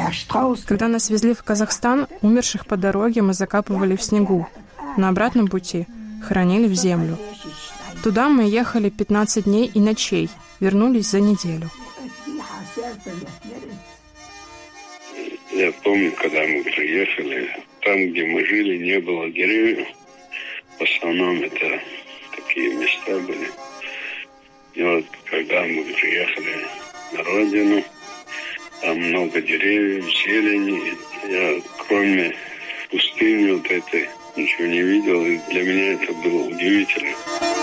Когда нас везли в Казахстан, умерших по дороге мы закапывали в снегу. На обратном пути хоронили в землю. Туда мы ехали 15 дней и ночей, вернулись за неделю. Я помню, когда мы приехали, там, где мы жили, не было деревьев. В основном это такие места были. И вот когда мы приехали на родину, там много деревьев, зелени. Я кроме пустыни вот этой ничего не видел. И для меня это было удивительно.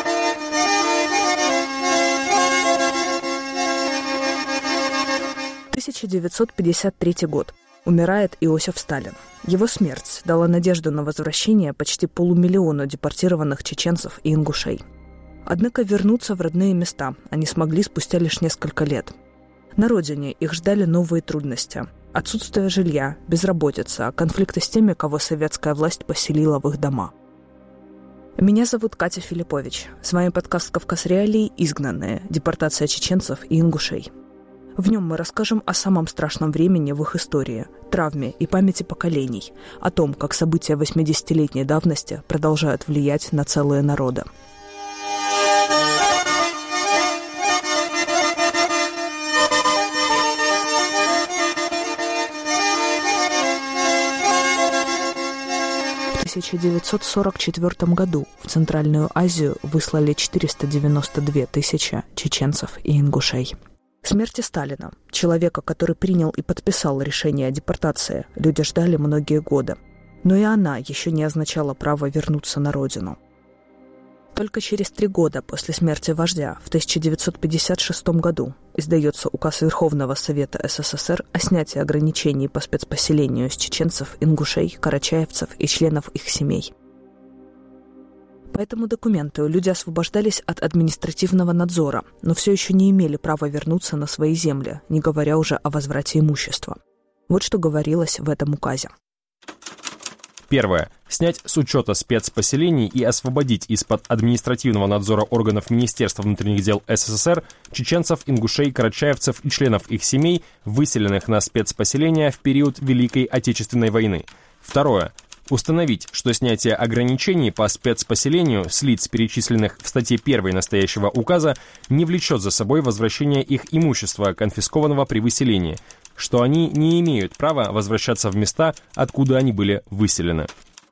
– 1953 год. Умирает Иосиф Сталин. Его смерть дала надежду на возвращение почти полумиллиону депортированных чеченцев и ингушей. Однако вернуться в родные места они смогли спустя лишь несколько лет. На родине их ждали новые трудности. Отсутствие жилья, безработица, конфликты с теми, кого советская власть поселила в их дома. Меня зовут Катя Филиппович. С вами подкаст «Кавказ Реалии. Изгнанные. Депортация чеченцев и ингушей». В нем мы расскажем о самом страшном времени в их истории, травме и памяти поколений, о том, как события 80-летней давности продолжают влиять на целые народы. В 1944 году в Центральную Азию выслали 492 тысячи чеченцев и ингушей. Смерти Сталина, человека, который принял и подписал решение о депортации, люди ждали многие годы. Но и она еще не означала право вернуться на родину. Только через 3 года после смерти вождя, в 1956 году, издается указ Верховного Совета СССР о снятии ограничений по спецпоселению с чеченцев, ингушей, карачаевцев и членов их семей. По этому документу люди освобождались от административного надзора, но все еще не имели права вернуться на свои земли, не говоря уже о возврате имущества. Вот что говорилось в этом указе. Первое. Снять с учета спецпоселений и освободить из-под административного надзора органов Министерства внутренних дел СССР чеченцев, ингушей, карачаевцев и членов их семей, выселенных на спецпоселения в период Великой Отечественной войны. Второе. Установить, что снятие ограничений по спецпоселению с лиц, перечисленных в статье 1 настоящего указа, не влечет за собой возвращение их имущества, конфискованного при выселении, что они не имеют права возвращаться в места, откуда они были выселены.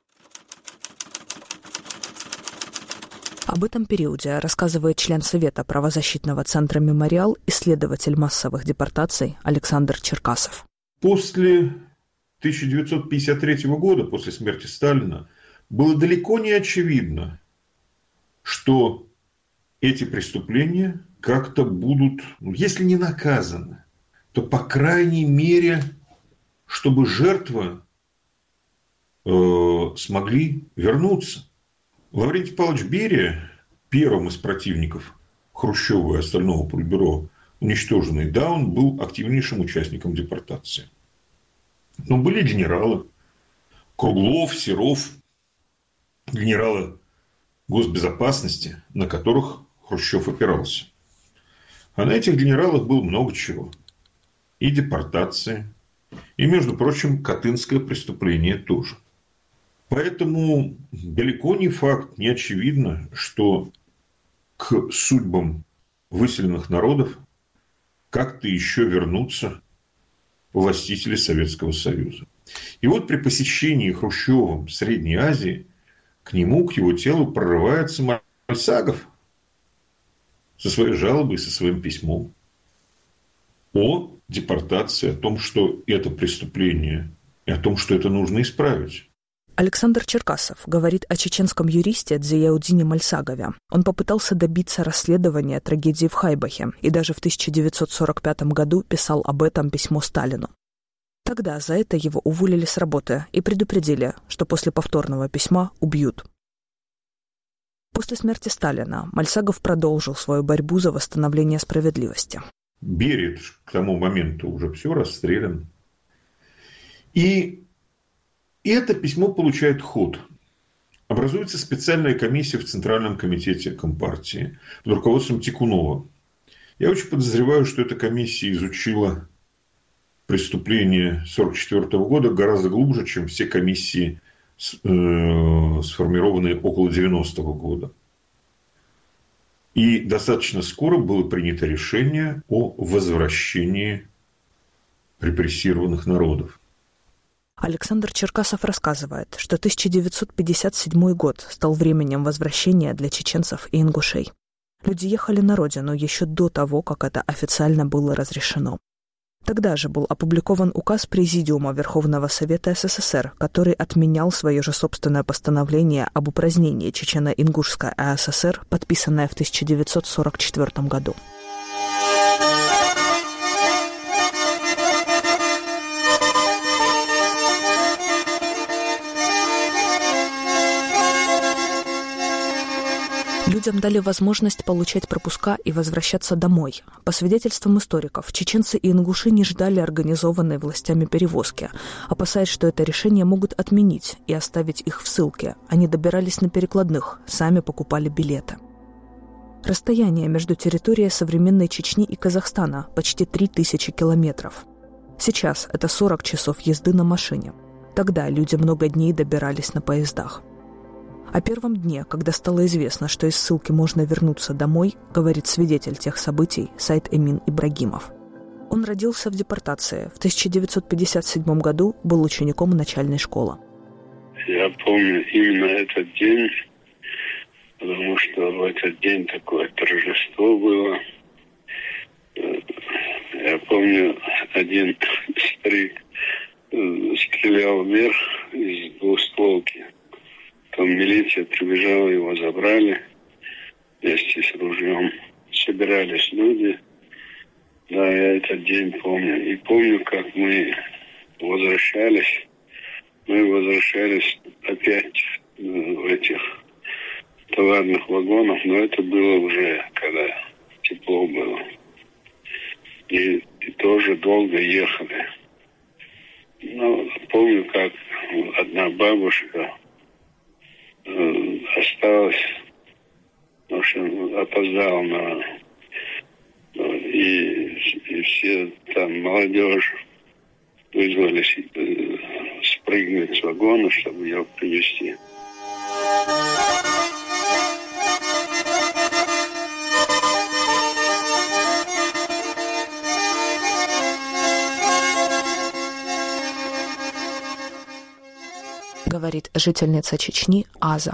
Об этом периоде рассказывает член Совета правозащитного центра «Мемориал», исследователь массовых депортаций Александр Черкасов. После 1953 года, после смерти Сталина, было далеко не очевидно, что эти преступления как-то будут, если не наказаны, то, по крайней мере, чтобы жертвы смогли вернуться. Лаврентий Павлович Берия, первым из противников Хрущева и остального политбюро, уничтоженный, да, он был активнейшим участником депортации. Но были генералы Круглов, Серов, генералы госбезопасности, на которых Хрущев опирался. А на этих генералах было много чего. И депортации, и, между прочим, Катынское преступление тоже. Поэтому далеко не факт, не очевидно, что к судьбам выселенных народов как-то еще вернутся властители Советского Союза. И вот при посещении Хрущевым Средней Азии к нему, к его телу прорывается Мальсагов со своей жалобой, со своим письмом о депортации, о том, что это преступление, и о том, что это нужно исправить. Александр Черкасов говорит о чеченском юристе Дзияудине Мальсагове. Он попытался добиться расследования трагедии в Хайбахе и даже в 1945 году писал об этом письмо Сталину. Тогда за это его уволили с работы и предупредили, что после повторного письма убьют. После смерти Сталина Мальсагов продолжил свою борьбу за восстановление справедливости. Берия к тому моменту уже все расстрелян. И это письмо получает ход. Образуется специальная комиссия в Центральном комитете Компартии под руководством Тикунова. Я очень подозреваю, что эта комиссия изучила преступления 1944 года гораздо глубже, чем все комиссии, сформированные около 90-го года. И достаточно скоро было принято решение о возвращении репрессированных народов. Александр Черкасов рассказывает, что 1957 год стал временем возвращения для чеченцев и ингушей. Люди ехали на родину еще до того, как это официально было разрешено. Тогда же был опубликован указ Президиума Верховного Совета СССР, который отменял свое же собственное постановление об упразднении Чечено-Ингушской АССР, подписанное в 1944 году. Людям дали возможность получать пропуска и возвращаться домой. По свидетельствам историков, чеченцы и ингуши не ждали организованной властями перевозки. Опасаясь, что это решение могут отменить и оставить их в ссылке, они добирались на перекладных, сами покупали билеты. Расстояние между территорией современной Чечни и Казахстана почти 3000 километров. Сейчас это 40 часов езды на машине. Тогда люди много дней добирались на поездах. О первом дне, когда стало известно, что из ссылки можно вернуться домой, говорит свидетель тех событий Сайд Эмин Ибрагимов. Он родился в депортации. В 1957 году был учеником начальной школы. Я помню именно этот день, потому что в этот день такое торжество было. Я помню, один старик стрелял вверх из двустволки. Потом милиция прибежала, его забрали вместе с ружьем. Собирались люди. Да, я этот день помню. И помню, как мы возвращались. Мы возвращались опять в этих товарных вагонах, но это было уже, когда тепло было. И тоже долго ехали. Но помню, как одна бабушка осталась, в общем, опоздала и все там молодежь вызвались спрыгнуть с вагона, чтобы ее привезти. Говорит жительница Чечни Аза.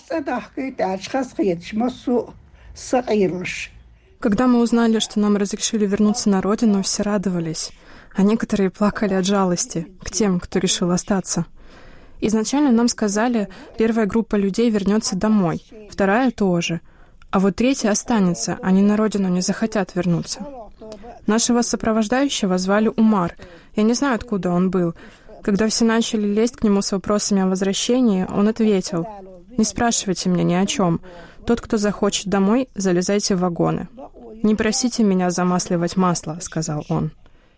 Когда мы узнали, что нам разрешили вернуться на родину, все радовались, а некоторые плакали от жалости к тем, кто решил остаться. Изначально нам сказали, первая группа людей вернется домой, вторая тоже, а вот третья останется, они на родину не захотят вернуться. Нашего сопровождающего звали Умар, я не знаю, откуда он был. Когда все начали лезть к нему с вопросами о возвращении, он ответил: «Не спрашивайте меня ни о чем. Тот, кто захочет домой, залезайте в вагоны. Не просите меня замасливать масло», — сказал он.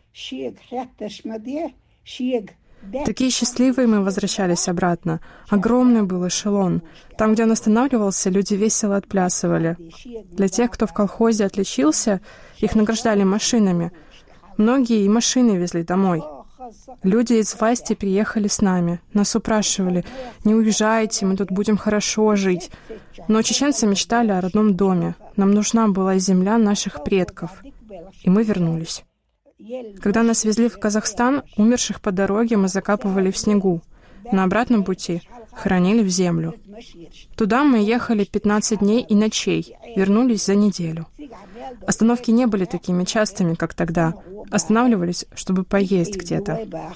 Такие счастливые мы возвращались обратно. Огромный был эшелон. Там, где он останавливался, люди весело отплясывали. Для тех, кто в колхозе отличился, их награждали машинами. Многие и машины везли домой. Люди из власти приехали с нами. Нас упрашивали: «Не уезжайте, мы тут будем хорошо жить». Но чеченцы мечтали о родном доме. Нам нужна была земля наших предков. И мы вернулись. Когда нас везли в Казахстан, умерших по дороге мы закапывали в снегу. На обратном пути хоронили в землю. Туда мы ехали 15 дней и ночей, вернулись за неделю. Остановки не были такими частыми, как тогда. Останавливались, чтобы поесть где-то.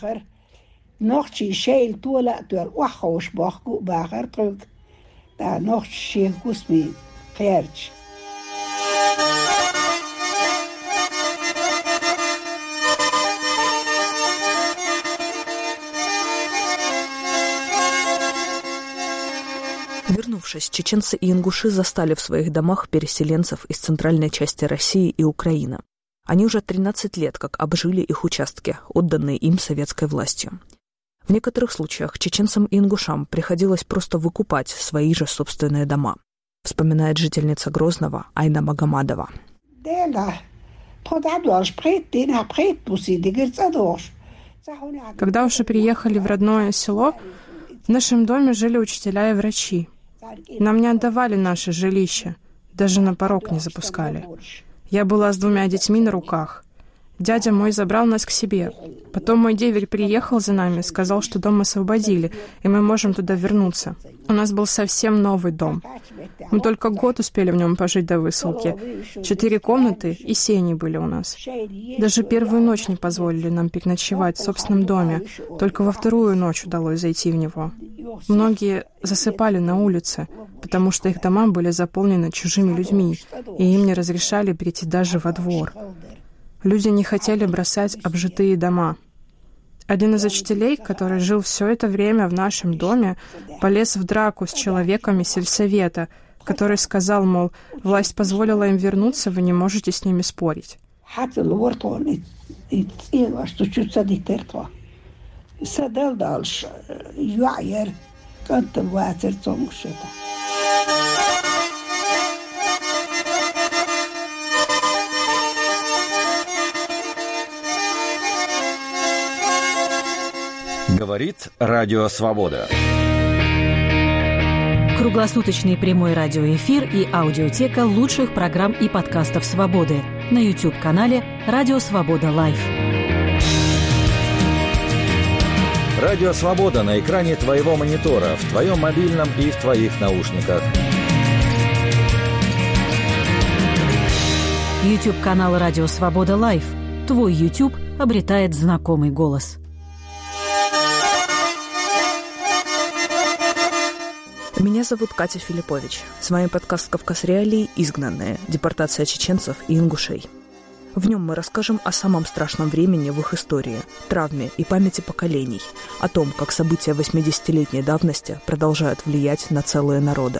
Вернувшись, чеченцы и ингуши застали в своих домах переселенцев из центральной части России и Украины. Они уже 13 лет как обжили их участки, отданные им советской властью. В некоторых случаях чеченцам и ингушам приходилось просто выкупать свои же собственные дома, вспоминает жительница Грозного Айна Магомадова. Когда уже приехали в родное село, в нашем доме жили учителя и врачи. Нам не отдавали наше жилище, даже на порог не запускали. Я была с 2 детьми на руках. Дядя мой забрал нас к себе. Потом мой деверь приехал за нами, сказал, что дом освободили, и мы можем туда вернуться. У нас был совсем новый дом. Мы только год успели в нем пожить до высылки. 4 комнаты и сени были у нас. Даже первую ночь не позволили нам переночевать в собственном доме. Только во вторую ночь удалось зайти в него. Многие засыпали на улице, потому что их дома были заполнены чужими людьми, и им не разрешали прийти даже во двор. Люди не хотели бросать обжитые дома. Один из учителей, который жил все это время в нашем доме, полез в драку с человеком из сельсовета, который сказал, мол, власть позволила им вернуться, вы не можете с ними спорить. Говорит Радио Свобода. Круглосуточный прямой радиоэфир и аудиотека лучших программ и подкастов «Свободы» на YouTube-канале «Радио Свобода Лайв». Радио Свобода на экране твоего монитора, в твоем мобильном и в твоих наушниках. YouTube-канал «Радио Свобода Лайв». Твой YouTube обретает знакомый голос. Меня зовут Катя Филиппович. С вами подкаст «Кавказ Реалии. Изгнанные. Депортация чеченцев и ингушей». В нем мы расскажем о самом страшном времени в их истории, травме и памяти поколений, о том, как события 80-летней давности продолжают влиять на целые народы.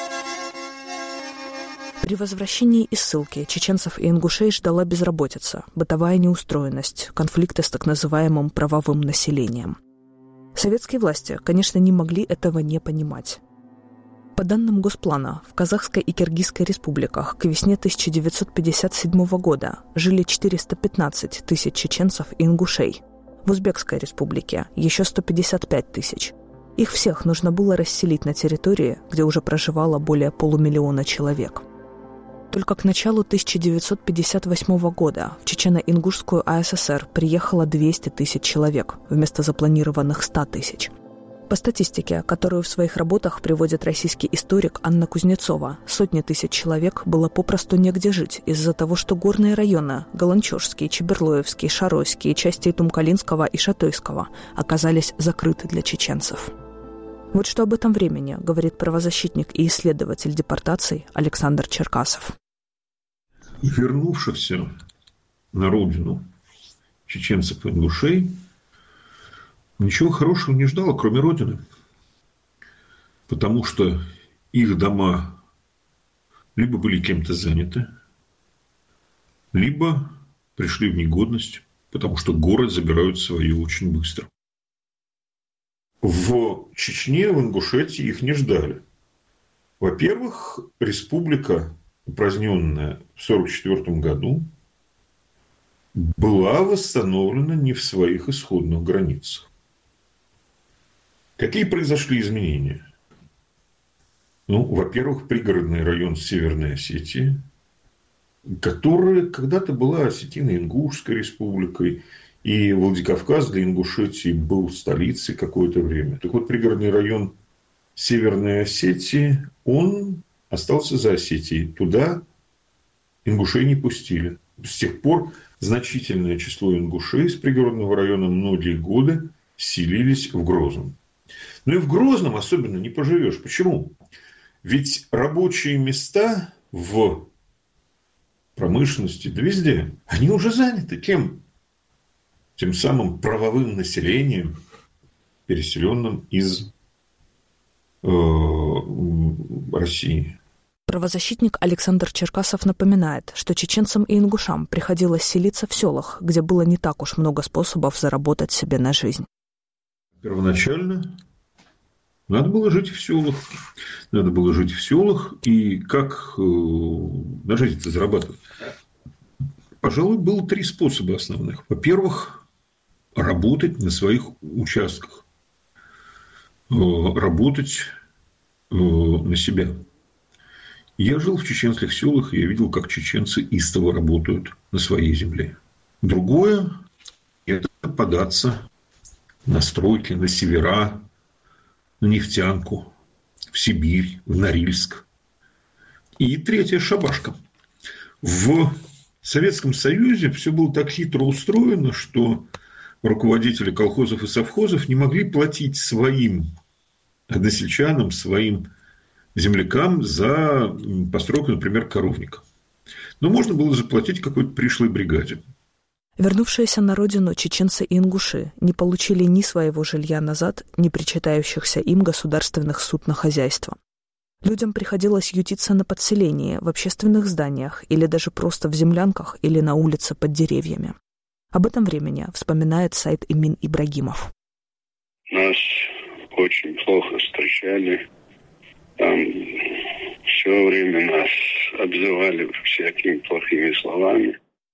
При возвращении из ссылки чеченцев и ингушей ждала безработица, бытовая неустроенность, конфликты с так называемым правовым населением. Советские власти, конечно, не могли этого не понимать. По данным Госплана, в Казахской и Киргизской республиках к весне 1957 года жили 415 тысяч чеченцев и ингушей. В Узбекской республике еще 155 тысяч. Их всех нужно было расселить на территории, где уже проживало более 500 000 человек. Только к началу 1958 года в Чечено-Ингушскую АССР приехало 200 тысяч человек вместо запланированных 100 тысяч. По статистике, которую в своих работах приводит российский историк Анна Кузнецова, сотни тысяч человек было попросту негде жить из-за того, что горные районы – Галанчожский, Чеберлоевский, Шаройский, части Тумкалинского и Шатойского – оказались закрыты для чеченцев. Вот что об этом времени говорит правозащитник и исследователь депортаций Александр Черкасов. Вернувшихся на родину чеченцев и ингушей ничего хорошего не ждало, кроме родины. Потому что их дома либо были кем-то заняты, либо пришли в негодность, потому что город забирают свою очень быстро. В Чечне, в Ингушетии их не ждали. Во-первых, республика, упраздненная в 1944 году, была восстановлена не в своих исходных границах. Какие произошли изменения? Во-первых, пригородный район Северной Осетии, которая когда-то была Осетино-Ингушской республикой, и Владикавказ для Ингушетии был столицей какое-то время. Так вот, пригородный район Северной Осетии, он остался за Осетией. Туда ингушей не пустили. С тех пор значительное число ингушей из пригородного района многие годы селились в Грозном. Но и в Грозном особенно не поживешь. Почему? Ведь рабочие места в промышленности, да везде, они уже заняты. Кем? Тем самым правовым населением, переселенным из России. Правозащитник Александр Черкасов напоминает, что чеченцам и ингушам приходилось селиться в селах, где было не так уж много способов заработать себе на жизнь. Первоначально надо было жить в селах. И как на жизнь-то зарабатывать? Пожалуй, было 3 способа основных. Во-первых, работать на своих участках, работать на себя. Я жил в чеченских селах, и я видел, как чеченцы истово работают на своей земле. Другое – это податься на стройки, на севера, на нефтянку, в Сибирь, в Норильск. И третье – шабашка. В Советском Союзе все было так хитро устроено, что руководители колхозов и совхозов не могли платить своим односельчанам, своим землякам за постройку, например, коровника. Но можно было заплатить какой-то пришлой бригаде. Вернувшиеся на родину чеченцы и ингуши не получили ни своего жилья назад, ни причитающихся им государственных суд на хозяйство. Людям приходилось ютиться на подселении, в общественных зданиях или даже просто в землянках или на улице под деревьями. Об этом времени вспоминает Саид Эмин Ибрагимов. Нас очень плохо встречали. Там все время нас обзывали всякими плохими словами.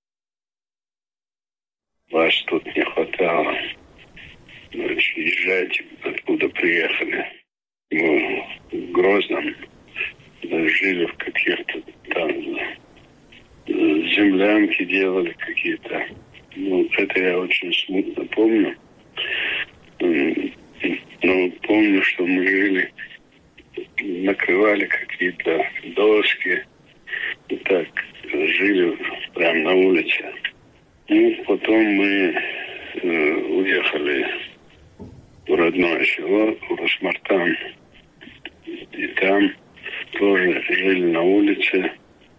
Вас тут не хватало. Езжайте, откуда приехали. Мы в Грозном жили в каких-то там землянки делали какие-то. Это я очень смутно помню. Но помню, что мы жили, накрывали какие-то доски. И так жили прямо на улице. Потом мы уехали в родное село, в Росмартан. И там тоже жили на улице.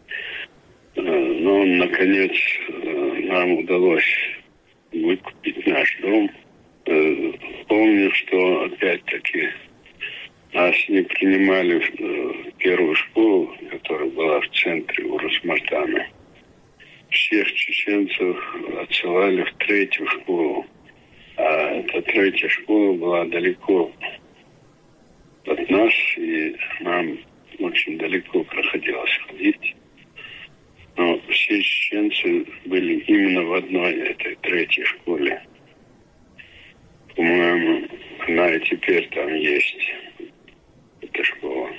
Но, наконец, нам удалось выкупить наш дом. Помню, что, опять-таки, нас не принимали в первую школу, которая была в центре у Росмартана. Всех чеченцев отсылали в третью школу. А эта третья школа была далеко от нас, и нам очень далеко приходилось ходить. Но все чеченцы были именно в одной этой третьей школе. По-моему, она и теперь там есть, эта школа.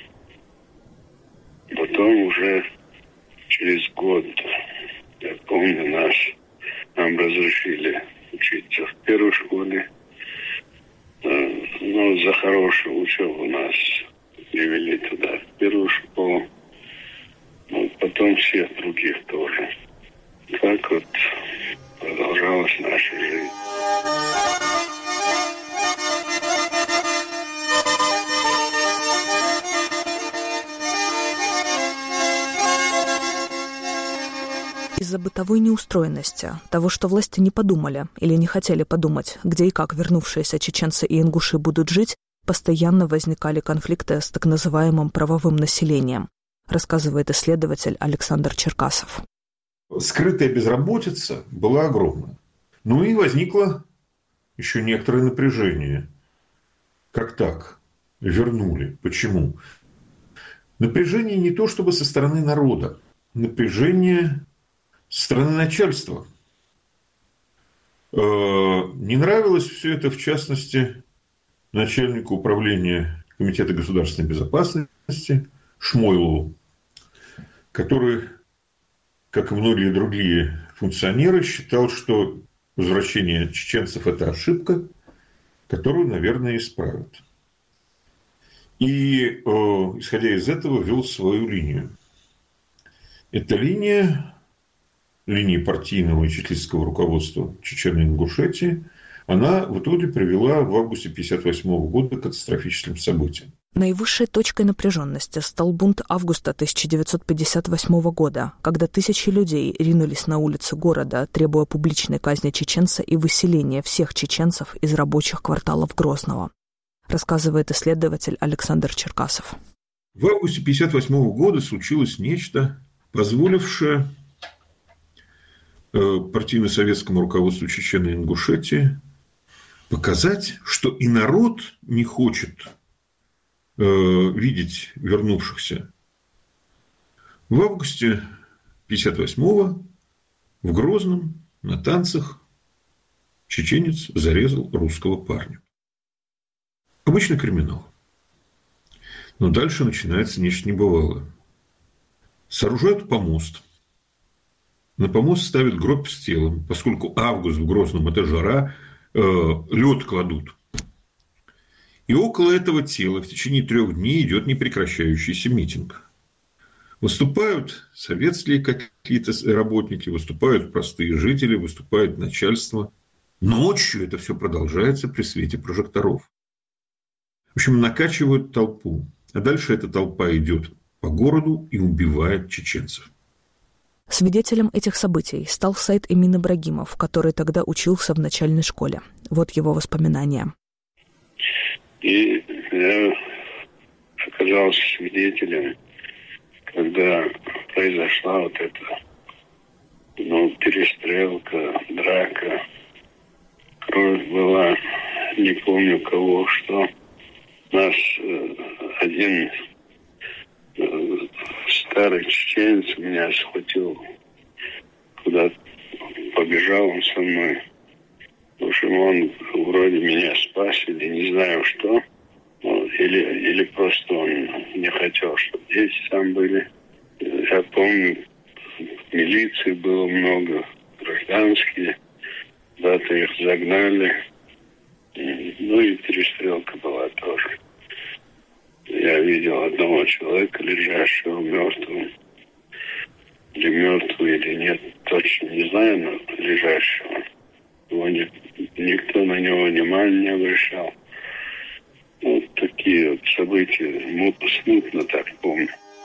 Потом уже через год, я помню, нам разрешили учиться в первой школе. Но за хорошую учебу нас привели туда, в первую школу. Потом всех других тоже. Так вот продолжалась наша жизнь. Из-за бытовой неустроенности, того, что власти не подумали или не хотели подумать, где и как вернувшиеся чеченцы и ингуши будут жить, постоянно возникали конфликты с так называемым правовым населением, рассказывает исследователь Александр Черкасов. Скрытая безработица была огромна. Ну и возникло еще некоторое напряжение. Как так? Вернули. Почему? Напряжение не то чтобы со стороны народа. Напряжение со стороны начальства. Не нравилось все это, в частности, начальнику управления Комитета государственной безопасности Шмойлову, который, как и многие другие функционеры, считал, что возвращение чеченцев – это ошибка, которую, наверное, исправят. И, исходя из этого, вел свою линию. Эта линия партийного и чекистского руководства Чечено-Ингушетии, она в итоге привела в августе 1958 года к катастрофическим событиям. Наивысшей точкой напряженности стал бунт августа 1958 года, когда тысячи людей ринулись на улицы города, требуя публичной казни чеченца и выселения всех чеченцев из рабочих кварталов Грозного, рассказывает исследователь Александр Черкасов. В августе 1958 года случилось нечто, позволившее партийно-советскому руководству Чечено-Ингушетии показать, что и народ не хочет видеть вернувшихся. В августе 1958-го в Грозном на танцах Чеченец зарезал русского парня. Обычный криминал. Но дальше начинается нечто небывалое. Сооружают помост. На помост ставят гроб с телом, поскольку август в Грозном – это жара, лед кладут. И около этого тела в течение 3 дней идет непрекращающийся митинг. Выступают советские какие-то работники, выступают простые жители, выступает начальство. Ночью это все продолжается при свете прожекторов. В общем, накачивают толпу. А дальше эта толпа идет по городу и убивает чеченцев. Свидетелем этих событий стал Саид Эмин Ибрагимов, который тогда учился в начальной школе. Вот его воспоминания. И я оказался свидетелем, когда произошла вот эта перестрелка, драка. Кровь была, не помню кого, что. Нас один старый чеченец меня схватил, куда побежал он со мной. В общем, он вроде меня спас или не знаю что. Или просто он не хотел, чтобы дети там были. Я помню, милиции было много, гражданские. Куда-то их загнали. Ну и перестрелка была тоже. Я видел одного человека, лежащего мертвым. Или мертвый, или нет, точно не знаю, но лежащего. Никто на него внимания не обращал. Вот такие вот события, смутно так помню.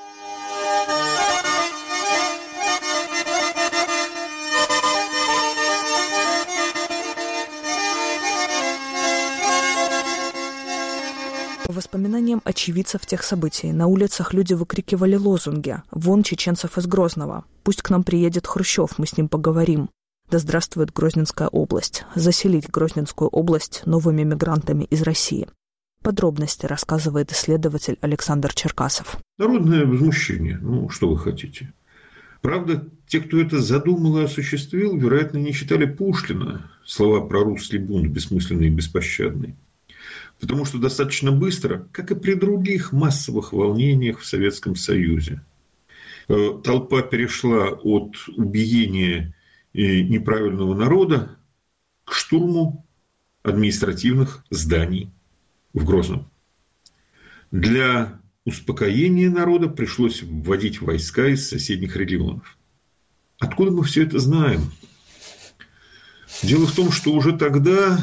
По воспоминаниям очевидцев тех событий, на улицах люди выкрикивали лозунги «Вон чеченцев из Грозного! Пусть к нам приедет Хрущев, мы с ним поговорим! Да здравствует Грозненская область! Заселить Грозненскую область новыми мигрантами из России!» Подробности рассказывает исследователь Александр Черкасов. Народное возмущение. Что вы хотите? Правда, те, кто это задумал и осуществил, вероятно, не читали Пушкина. Слова про русский бунт бессмысленный и беспощадный. Потому что достаточно быстро, как и при других массовых волнениях в Советском Союзе, толпа перешла от убиения неправильного народа к штурму административных зданий в Грозном. Для успокоения народа пришлось вводить войска из соседних регионов. Откуда мы все это знаем? Дело в том, что уже тогда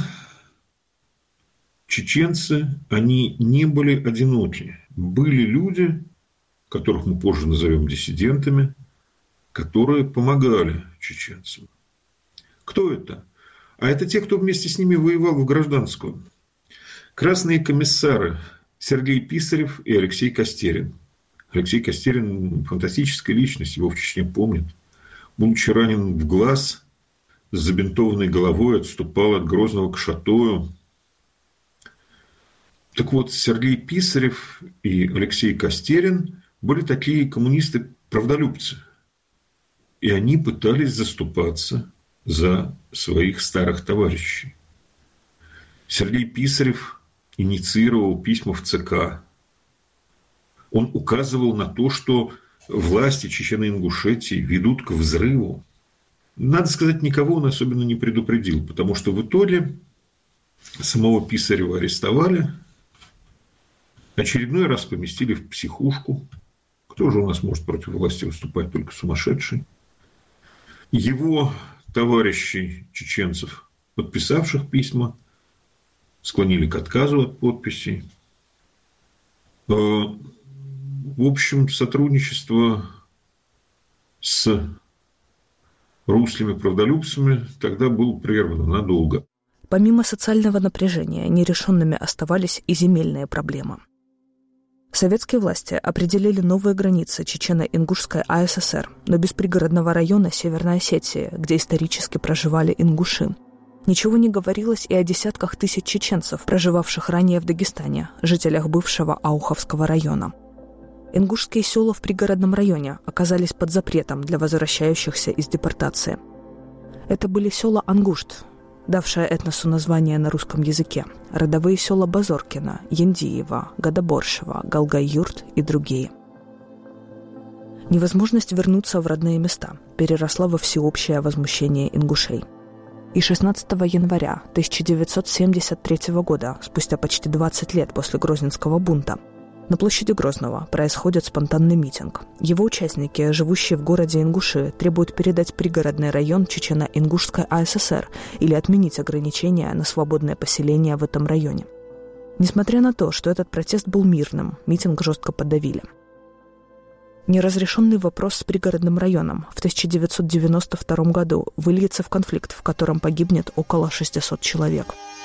чеченцы, они не были одиноки. Были люди, которых мы позже назовем диссидентами, которые помогали чеченцам. Кто это? А это те, кто вместе с ними воевал в гражданскую. Красные комиссары Сергей Писарев и Алексей Костерин. Алексей Костерин – фантастическая личность, его в Чечне помнят. Будучи ранен в глаз, с забинтованной головой отступал от Грозного к Шатою. Так вот, Сергей Писарев и Алексей Костерин были такие коммунисты-правдолюбцы. И они пытались заступаться за своих старых товарищей. Сергей Писарев инициировал письма в ЦК. Он указывал на то, что власти Чечено-Ингушетии ведут к взрыву. Надо сказать, никого он особенно не предупредил, потому что в итоге самого Писарева арестовали, очередной раз поместили в психушку. Кто же у нас может против власти выступать, только сумасшедший? Его товарищей чеченцев, подписавших письма, склонили к отказу от подписей. В общем, сотрудничество с русскими правдолюбцами тогда было прервано надолго. Помимо социального напряжения, нерешенными оставались и земельные проблемы. Советские власти определили новые границы Чечено-Ингушской АССР, но без пригородного района Северной Осетии, где исторически проживали ингуши. Ничего не говорилось и о десятках тысяч чеченцев, проживавших ранее в Дагестане, жителях бывшего Ауховского района. Ингушские села в пригородном районе оказались под запретом для возвращающихся из депортации. Это были села Ангушт, давшая этносу название на русском языке, родовые села Базоркина, Яндиева, Гадоборшево, Галгай-Юрт и другие. Невозможность вернуться в родные места переросла во всеобщее возмущение ингушей. И 16 января 1973 года, спустя почти 20 лет после Грозненского бунта, на площади Грозного происходит спонтанный митинг. Его участники, живущие в городе Ингуши, требуют передать пригородный район Чечено-Ингушской АССР или отменить ограничения на свободное поселение в этом районе. Несмотря на то, что этот протест был мирным, митинг жестко подавили. Неразрешенный вопрос с пригородным районом в 1992 году выльется в конфликт, в котором погибнет около 600 человек.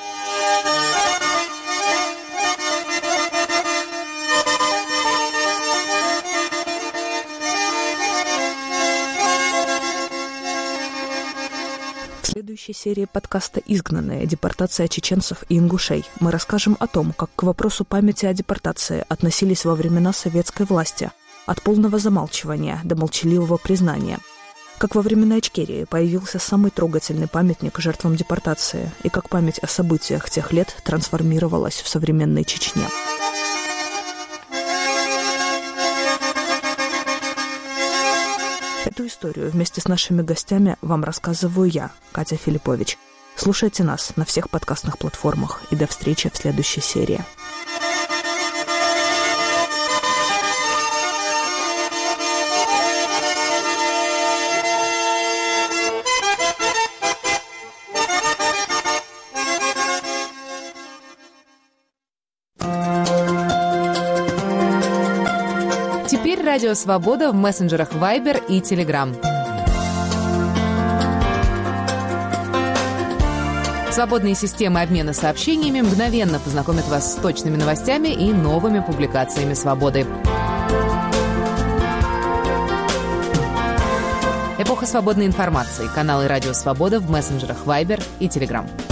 В следующей серии подкаста «Изгнанные. Депортация чеченцев и ингушей» мы расскажем о том, как к вопросу памяти о депортации относились во времена советской власти, от полного замалчивания до молчаливого признания. Как во времена Ичкерии появился самый трогательный памятник жертвам депортации, и как память о событиях тех лет трансформировалась в современной Чечне. Эту историю вместе с нашими гостями вам рассказываю я, Катя Филиппович. Слушайте нас на всех подкастных платформах, и до встречи в следующей серии. Теперь Радио Свобода в мессенджерах Viber и Telegram. Свободные системы обмена сообщениями мгновенно познакомят вас с точными новостями и новыми публикациями «Свободы». Эпоха свободной информации. Каналы Радио Свобода в мессенджерах Viber и Telegram.